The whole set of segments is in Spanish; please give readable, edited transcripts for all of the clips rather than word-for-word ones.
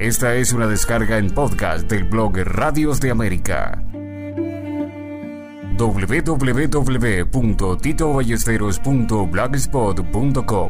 Esta es una descarga en podcast del blog Radios de América. www.titoballesteros.blogspot.com.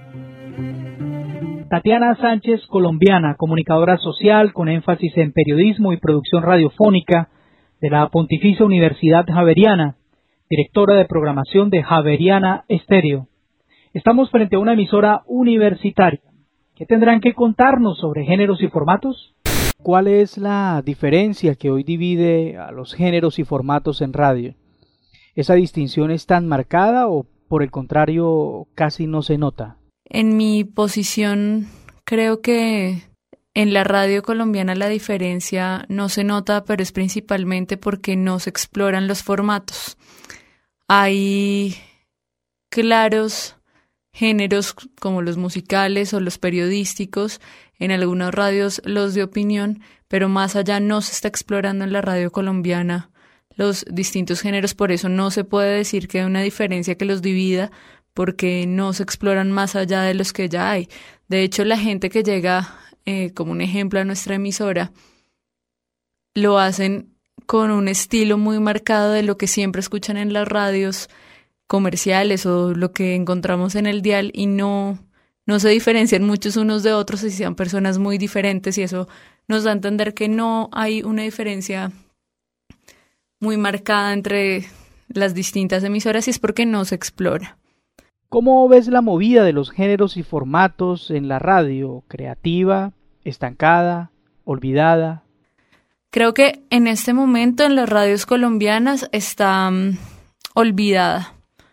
Tatiana Sánchez, colombiana, comunicadora social con énfasis en periodismo y producción radiofónica de la Pontificia Universidad Javeriana, directora de programación de Javeriana Estéreo. Estamos frente a una emisora universitaria. ¿Qué tendrán que contarnos sobre géneros y formatos? ¿Cuál es la diferencia que hoy divide a los géneros y formatos en radio? ¿Esa distinción es tan marcada o, por el contrario, casi no se nota? En mi posición, creo que en la radio colombiana la diferencia no se nota, pero es principalmente porque no se exploran los formatos. Hay claros géneros como los musicales o los periodísticos, en algunas radios los de opinión, pero más allá no se está explorando en la radio colombiana los distintos géneros, por eso no se puede decir que hay una diferencia que los divida, porque no se exploran más allá de los que ya hay. De hecho, la gente que llega, como un ejemplo, a nuestra emisora, lo hacen con un estilo muy marcado de lo que siempre escuchan en las radios comerciales o lo que encontramos en el dial, y no se diferencian muchos unos de otros, y sean personas muy diferentes, y eso nos da a entender que no hay una diferencia muy marcada entre las distintas emisoras, y es porque no se explora. ¿Cómo ves la movida de los géneros y formatos en la radio? ¿Creativa, estancada, olvidada? Creo que en este momento en las radios colombianas está olvidada.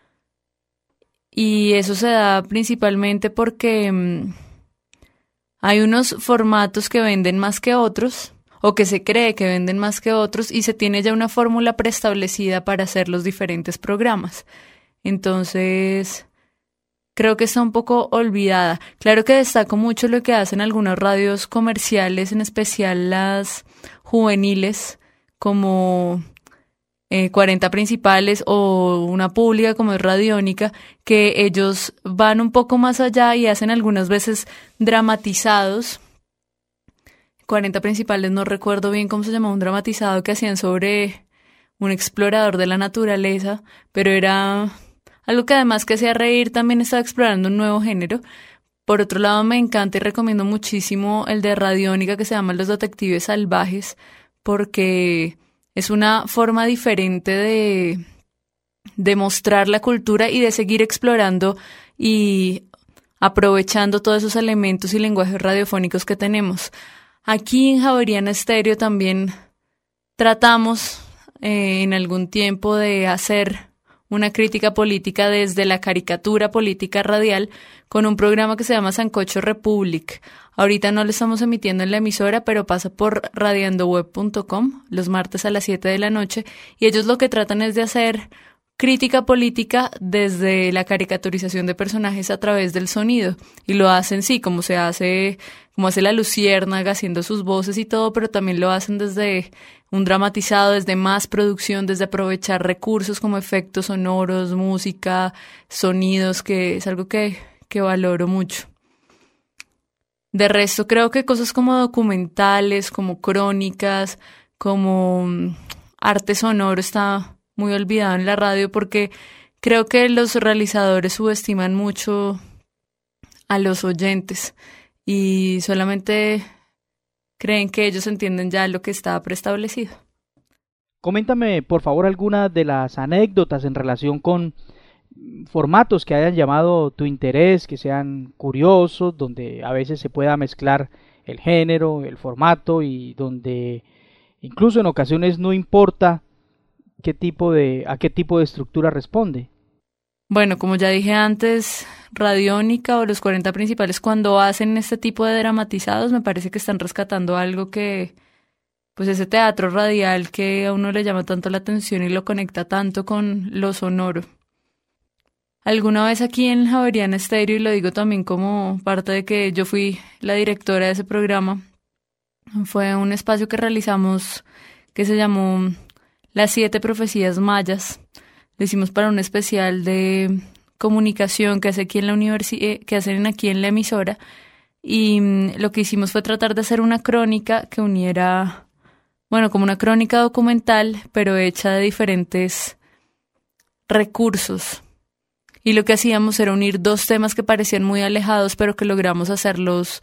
Y eso se da principalmente porque hay unos formatos que venden más que otros, o que se cree que venden más que otros, y se tiene ya una fórmula preestablecida para hacer los diferentes programas. Entonces, creo que está un poco olvidada. Claro que destaco mucho lo que hacen algunas radios comerciales, en especial las juveniles, como 40 Principales o una pública como es Radiónica, que ellos van un poco más allá y hacen algunas veces dramatizados. 40 Principales, no recuerdo bien cómo se llamaba, un dramatizado que hacían sobre un explorador de la naturaleza, pero era algo que además que hacía reír, también estaba explorando un nuevo género. Por otro lado, me encanta y recomiendo muchísimo el de Radiónica, que se llama Los Detectives Salvajes, porque es una forma diferente de mostrar la cultura y de seguir explorando y aprovechando todos esos elementos y lenguajes radiofónicos que tenemos. Aquí en Javeriana Estéreo también tratamos en algún tiempo de hacer una crítica política desde la caricatura política radial con un programa que se llama Sancocho Republic. Ahorita no lo estamos emitiendo en la emisora, pero pasa por radiandoweb.com los martes a las 7 de la noche, y ellos lo que tratan es de hacer crítica política desde la caricaturización de personajes a través del sonido, y lo hacen como hace la Luciérnaga haciendo sus voces y todo, pero también lo hacen desde un dramatizado, desde más producción, desde aprovechar recursos como efectos sonoros, música, sonidos, que es algo que valoro mucho. De resto, creo que cosas como documentales, como crónicas, como arte sonoro está muy olvidado en la radio, porque creo que los realizadores subestiman mucho a los oyentes y solamente creen que ellos entienden ya lo que está preestablecido. Coméntame, por favor, algunas de las anécdotas en relación con formatos que hayan llamado tu interés, que sean curiosos, donde a veces se pueda mezclar el género, el formato, y donde incluso en ocasiones no importa a qué tipo de estructura responde. Bueno, como ya dije antes, Radiónica o los 40 Principales, cuando hacen este tipo de dramatizados, me parece que están rescatando algo que, pues ese teatro radial que a uno le llama tanto la atención y lo conecta tanto con lo sonoro. Alguna vez aquí en Javeriana Estéreo, y lo digo también como parte de que yo fui la directora de ese programa, fue un espacio que realizamos que se llamó Las 7 Profecías Mayas. Lo hicimos para un especial de comunicación que hacen aquí en la emisora, y lo que hicimos fue tratar de hacer una crónica que uniera, bueno, como una crónica documental, pero hecha de diferentes recursos. Y lo que hacíamos era unir dos temas que parecían muy alejados, pero que logramos hacerlos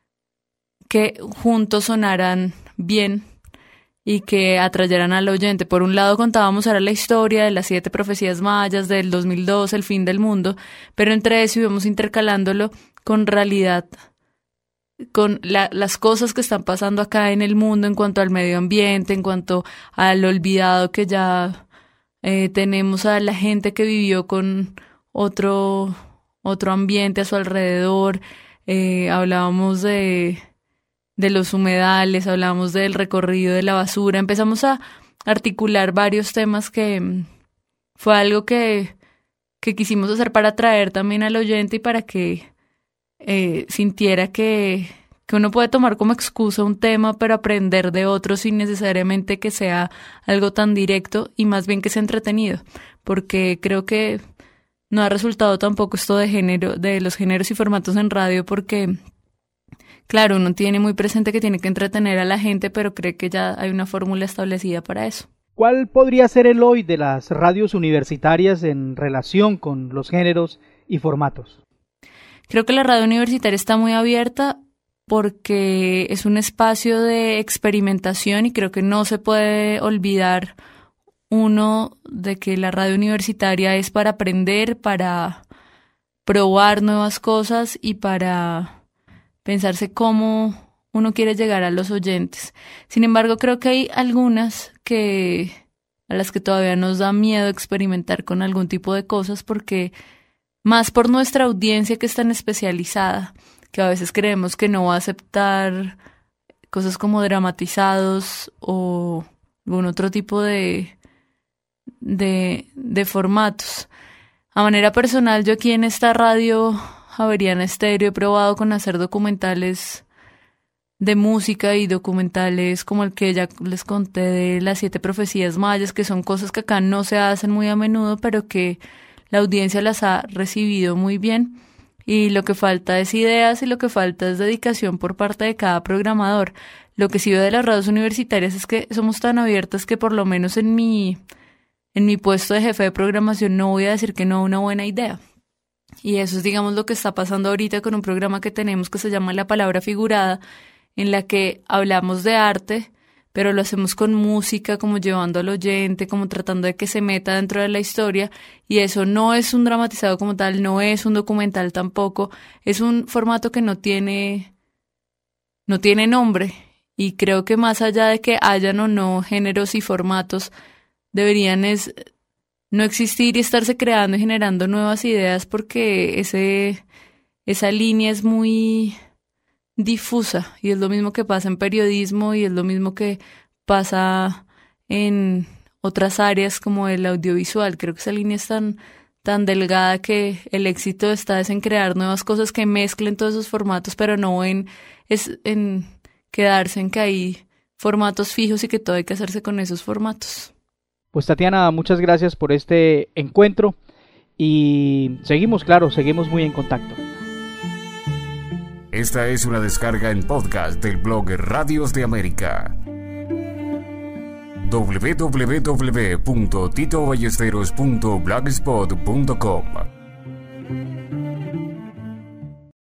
que juntos sonaran bien y que atrayeran al oyente. Por un lado contábamos ahora la historia de las 7 profecías mayas, del 2002, el fin del mundo, pero entre eso íbamos intercalándolo con realidad, con las cosas que están pasando acá en el mundo en cuanto al medio ambiente, en cuanto al olvidado que ya tenemos, a la gente que vivió con otro ambiente a su alrededor. Hablábamos de los humedales, hablábamos del recorrido de la basura. Empezamos a articular varios temas que fue algo que quisimos hacer para atraer también al oyente y para que sintiera que uno puede tomar como excusa un tema, pero aprender de otro sin necesariamente que sea algo tan directo y más bien que sea entretenido, porque creo que no ha resultado tampoco esto de los géneros y formatos en radio, porque claro, uno tiene muy presente que tiene que entretener a la gente, pero cree que ya hay una fórmula establecida para eso. ¿Cuál podría ser el hoy de las radios universitarias en relación con los géneros y formatos? Creo que la radio universitaria está muy abierta porque es un espacio de experimentación y creo que no se puede olvidar uno de que la radio universitaria es para aprender, para probar nuevas cosas y para pensarse cómo uno quiere llegar a los oyentes. Sin embargo, creo que hay algunas a las que todavía nos da miedo experimentar con algún tipo de cosas, porque más por nuestra audiencia que es tan especializada, que a veces creemos que no va a aceptar cosas como dramatizados o algún otro tipo de formatos. A manera personal, yo aquí en esta radio Javeriana Estéreo he probado con hacer documentales de música y documentales como el que ya les conté de las 7 profecías mayas, que son cosas que acá no se hacen muy a menudo, pero que la audiencia las ha recibido muy bien. Y lo que falta es ideas y lo que falta es dedicación por parte de cada programador. Lo que sí veo de las radios universitarias es que somos tan abiertas que por lo menos en mi puesto de jefe de programación no voy a decir que no a una buena idea. Y eso es, digamos, lo que está pasando ahorita con un programa que tenemos que se llama La Palabra Figurada, en la que hablamos de arte, pero lo hacemos con música, como llevando al oyente, como tratando de que se meta dentro de la historia, y eso no es un dramatizado como tal, no es un documental tampoco, es un formato que no tiene nombre, y creo que más allá de que hayan o no géneros y formatos, deberían no existir y estarse creando y generando nuevas ideas, porque esa línea es muy difusa y es lo mismo que pasa en periodismo y es lo mismo que pasa en otras áreas como el audiovisual. Creo que esa línea es tan delgada que el éxito está en crear nuevas cosas que mezclen todos esos formatos, pero no en quedarse en que hay formatos fijos y que todo hay que hacerse con esos formatos. Pues Tatiana, muchas gracias por este encuentro y seguimos muy en contacto. Esta es una descarga en podcast del blog Radios de América. www.titoballesteros.blogspot.com